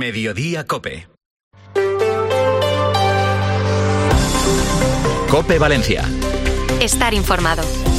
Mediodía COPE. COPE Valencia. Estar informado.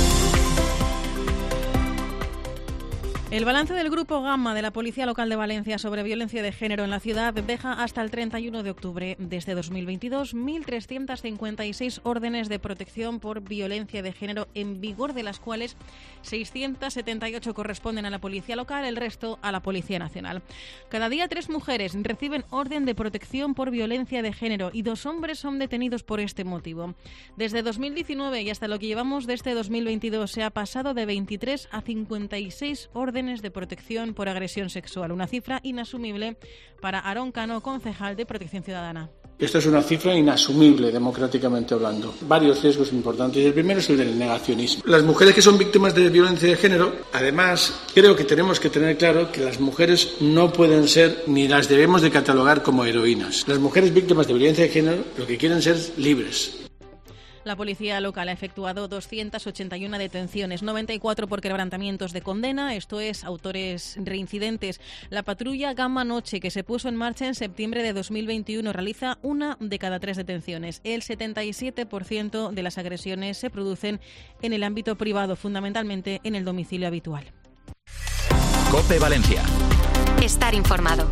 El balance del Grupo Gamma de la Policía Local de Valencia sobre violencia de género en la ciudad deja hasta el 31 de octubre de este 2022 1.356 órdenes de protección por violencia de género en vigor, de las cuales 678 corresponden a la Policía Local, el resto a la Policía Nacional. Cada día 3 mujeres reciben orden de protección por violencia de género y 2 hombres son detenidos por este motivo. Desde 2019 y hasta lo que llevamos de este 2022 se ha pasado de 23 a 56 órdenes de protección por agresión sexual, una cifra inasumible para Aarón Cano, concejal de Protección Ciudadana. Esta es una cifra inasumible democráticamente hablando. Varios riesgos importantes. El primero es el del negacionismo. Las mujeres que son víctimas de violencia de género, además, creo que tenemos que tener claro que las mujeres no pueden ser ni las debemos de catalogar como heroínas. Las mujeres víctimas de violencia de género lo que quieren ser libres. La Policía Local ha efectuado 281 detenciones, 94 por quebrantamientos de condena, esto es, autores reincidentes. La patrulla Gamma Noche, que se puso en marcha en septiembre de 2021, realiza 1 de cada 3 detenciones. El 77% de las agresiones se producen en el ámbito privado, fundamentalmente en el domicilio habitual. COPE Valencia. Estar informado.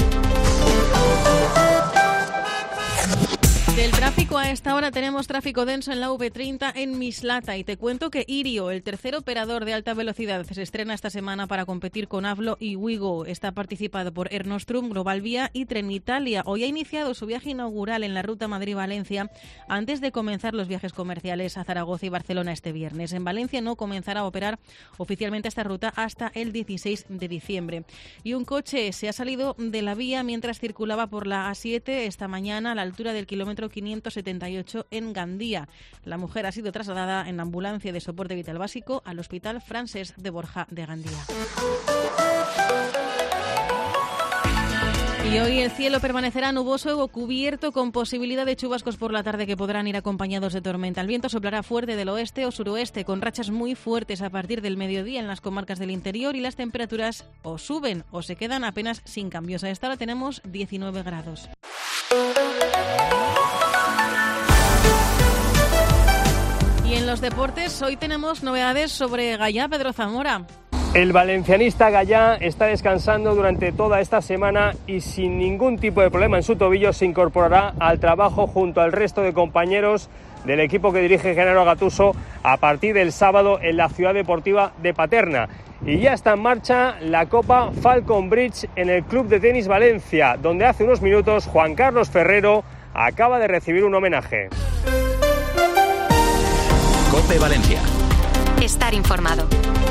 Del tráfico a esta hora tenemos tráfico denso en la V30 en Mislata y te cuento que Irio, el tercer operador de alta velocidad, se estrena esta semana para competir con Avlo y Wigo. Está participado por Air Nostrum, Global Vía y Trenitalia. Hoy ha iniciado su viaje inaugural en la ruta Madrid-Valencia antes de comenzar los viajes comerciales a Zaragoza y Barcelona este viernes. En Valencia no comenzará a operar oficialmente esta ruta hasta el 16 de diciembre. Y un coche se ha salido de la vía mientras circulaba por la A7 esta mañana a la altura del kilómetro 578 en Gandía. La mujer ha sido trasladada en la ambulancia de soporte vital básico al Hospital Francesc de Borja de Gandía. Y hoy el cielo permanecerá nuboso o cubierto con posibilidad de chubascos por la tarde que podrán ir acompañados de tormenta. El viento soplará fuerte del oeste o suroeste con rachas muy fuertes a partir del mediodía en las comarcas del interior y las temperaturas o suben o se quedan apenas sin cambios. A esta hora tenemos 19 grados. Y en los deportes hoy tenemos novedades sobre Gallá, Pedro Zamora. El valencianista Gallá está descansando durante toda esta semana y sin ningún tipo de problema en su tobillo se incorporará al trabajo junto al resto de compañeros del equipo que dirige Genaro Gattuso a partir del sábado en la Ciudad Deportiva de Paterna. Y ya está en marcha la Copa Falcon Bridge en el Club de Tenis Valencia, donde hace unos minutos Juan Carlos Ferrero acaba de recibir un homenaje. COPE Valencia. Estar informado.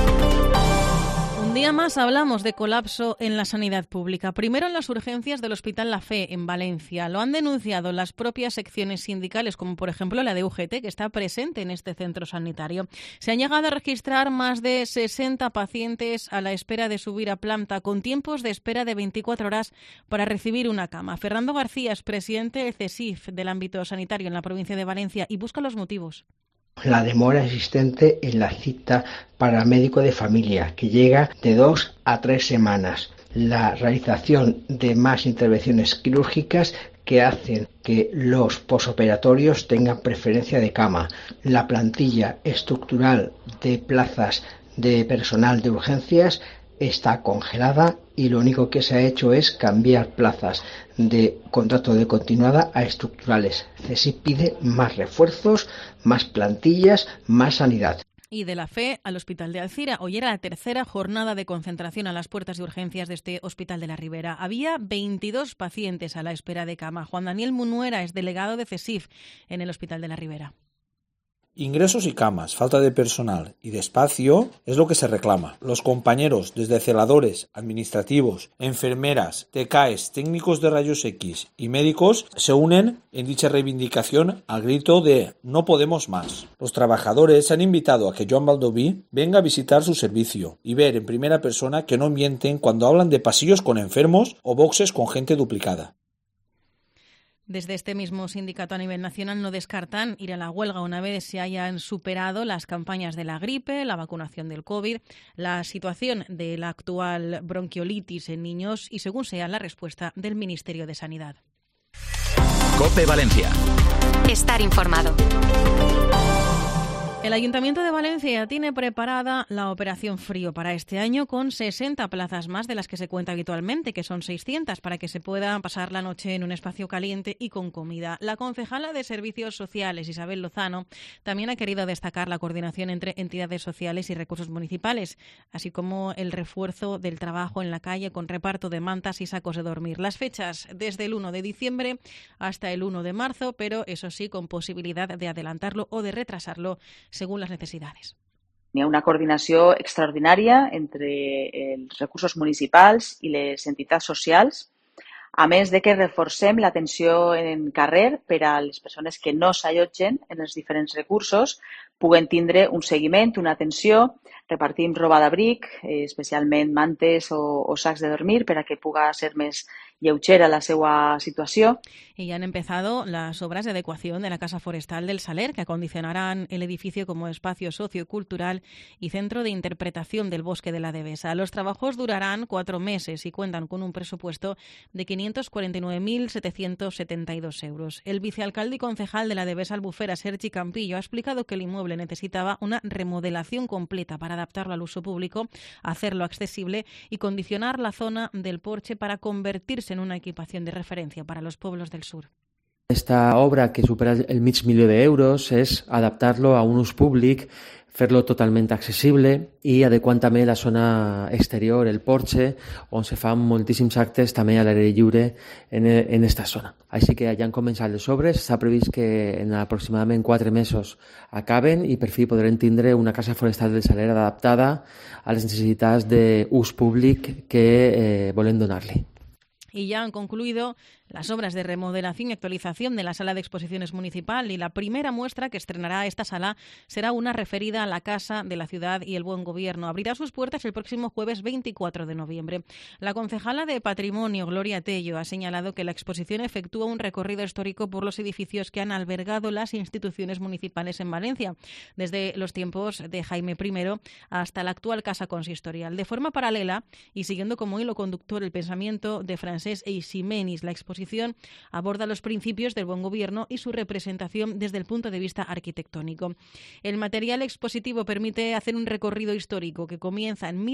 Un día más hablamos de colapso en la sanidad pública. Primero en las urgencias del Hospital La Fe, en Valencia. Lo han denunciado las propias secciones sindicales, como por ejemplo la de UGT, que está presente en este centro sanitario. Se han llegado a registrar más de 60 pacientes a la espera de subir a planta, con tiempos de espera de 24 horas para recibir una cama. Fernando García es presidente del CESIF del ámbito sanitario en la provincia de Valencia y busca los motivos. La demora existente en la cita para médico de familia, que llega de 2 a 3 semanas. La realización de más intervenciones quirúrgicas que hacen que los posoperatorios tengan preferencia de cama. La plantilla estructural de plazas de personal de urgencias está congelada y lo único que se ha hecho es cambiar plazas de contrato de continuada a estructurales. CESIF pide más refuerzos, más plantillas, más sanidad. Y de La Fe al Hospital de Alcira. Hoy era la tercera jornada de concentración a las puertas de urgencias de este Hospital de la Ribera. Había 22 pacientes a la espera de cama. Juan Daniel Munuera es delegado de CESIF en el Hospital de la Ribera. Ingresos y camas, falta de personal y de espacio es lo que se reclama. Los compañeros, desde celadores, administrativos, enfermeras, TCAES, técnicos de rayos X y médicos, se unen en dicha reivindicación al grito de "no podemos más". Los trabajadores han invitado a que Joan Baldoví venga a visitar su servicio y ver en primera persona que no mienten cuando hablan de pasillos con enfermos o boxes con gente duplicada. Desde este mismo sindicato a nivel nacional no descartan ir a la huelga una vez se hayan superado las campañas de la gripe, la vacunación del COVID, la situación de la actual bronquiolitis en niños y según sea la respuesta del Ministerio de Sanidad. COPE Valencia. Estar informado. El Ayuntamiento de Valencia tiene preparada la Operación Frío para este año con 60 plazas más de las que se cuenta habitualmente, que son 600, para que se pueda pasar la noche en un espacio caliente y con comida. La concejala de Servicios Sociales, Isabel Lozano, también ha querido destacar la coordinación entre entidades sociales y recursos municipales, así como el refuerzo del trabajo en la calle con reparto de mantas y sacos de dormir. Las fechas desde el 1 de diciembre hasta el 1 de marzo, pero eso sí, con posibilidad de adelantarlo o de retrasarlo según las necessitats. Hi ha una coordinació extraordinària entre els recursos municipals i les entitats socials, a més de que reforcem l'atenció en carrer per a les persones que no s'allotgen en els diferents recursos puguen tindre un seguiment, una atenció. Repartim roba d'abric, especialment mantes o sacs de dormir, per a que puga ser més lleugera la seva situació. Y ya han empezado las obras de adecuación de la Casa Forestal del Saler, que acondicionarán el edificio como espacio sociocultural y centro de interpretación del bosque de la Devesa. Los trabajos durarán 4 meses y cuentan con un presupuesto de 549.772 euros. El vicealcalde y concejal de la Devesa Albufera, Sergi Campillo, ha explicado que el inmueble necesitaba una remodelación completa para adaptarlo al uso público, hacerlo accesible y condicionar la zona del porche para convertirse en una equipación de referencia para los pueblos del sur. Esta obra, que supera el $500.000 d'euros, és adaptar-lo a un ús públic, fer-lo totalment accessible i adequant també la zona exterior, el porche, on se fan moltíssims actes també a l'aire lliure en esta zona. Així que ja han començat les obres, s'ha previst que en aproximadament 4 mesos acaben i per fi podrem tindre una casa forestal del Saler adaptada a les necessitats d'ús públic que volem donar-li. Y ya han concluido las obras de remodelación y actualización de la sala de exposiciones municipal y la primera muestra que estrenará esta sala será una referida a la Casa de la Ciudad y el Buen Gobierno. Abrirá sus puertas el próximo jueves 24 de noviembre. La concejala de Patrimonio, Gloria Tello, ha señalado que la exposición efectúa un recorrido histórico por los edificios que han albergado las instituciones municipales en Valencia, desde los tiempos de Jaime I hasta la actual Casa Consistorial. De forma paralela y siguiendo como hilo conductor el pensamiento de Francesc Eiximenis, la exposición aborda los principios del buen gobierno y su representación desde el punto de vista arquitectónico. El material expositivo permite hacer un recorrido histórico que comienza en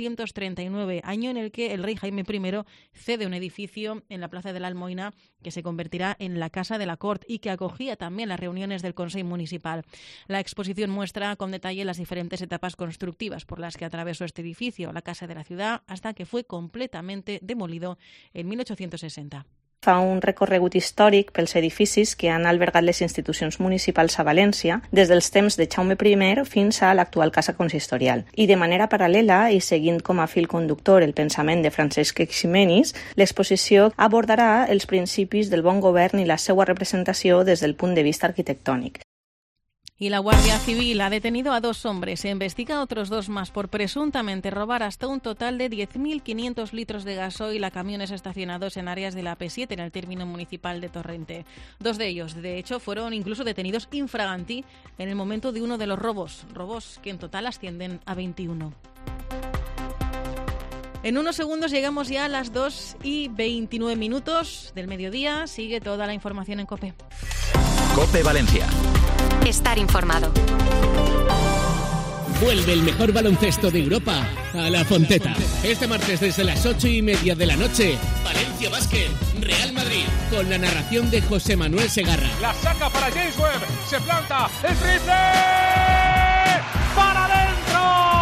1239, año en el que el rey Jaime I cede un edificio en la Plaza de la Almoina que se convertirá en la Casa de la Cort y que acogía también las reuniones del Consejo Municipal. La exposición muestra con detalle las diferentes etapas constructivas por las que atravesó este edificio, la Casa de la Ciudad, hasta que fue completamente demolido en 1860. Fa un recorregut històric pels edificis que han albergat les institucions municipals a València des dels temps de Jaume I fins a l'actual Casa Consistorial. I de manera paral·lela i seguint com a fil conductor el pensament de Francesc Eiximenis, l'exposició abordarà els principis del bon govern i la seva representació des del punt de vista arquitectònic. Y la Guardia Civil ha detenido a 2 hombres. Se investiga a otros 2 más por presuntamente robar hasta un total de 10.500 litros de gasoil a camiones estacionados en áreas de la AP7 en el término municipal de Torrente. 2 de ellos, de hecho, fueron incluso detenidos infraganti en el momento de uno de los robos que en total ascienden a 21. En unos segundos llegamos ya a las 2:29 del mediodía. Sigue toda la información en COPE. COPE Valencia. Estar informado. Vuelve el mejor baloncesto de Europa a La Fonteta. Este martes desde las 8:30 de la noche, Valencia Basket, Real Madrid, con la narración de José Manuel Segarra. La saca para James Webb, se planta, el triple, ¡para adentro!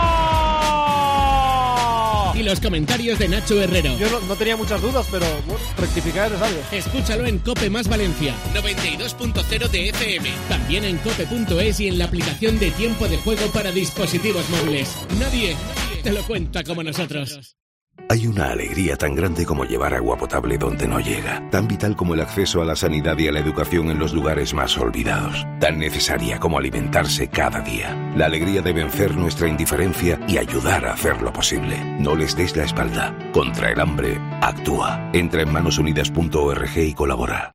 Y los comentarios de Nacho Herrero. Yo no tenía muchas dudas, pero bueno, rectificar es sabio. Escúchalo en COPE más Valencia, 92.0 de FM. También en cope.es y en la aplicación de tiempo de juego para dispositivos móviles. Nadie te lo cuenta como nosotros. Hay una alegría tan grande como llevar agua potable donde no llega, tan vital como el acceso a la sanidad y a la educación en los lugares más olvidados, tan necesaria como alimentarse cada día. La alegría de vencer nuestra indiferencia y ayudar a hacerlo posible. No les des la espalda. Contra el hambre, actúa. Entra en manosunidas.org y colabora.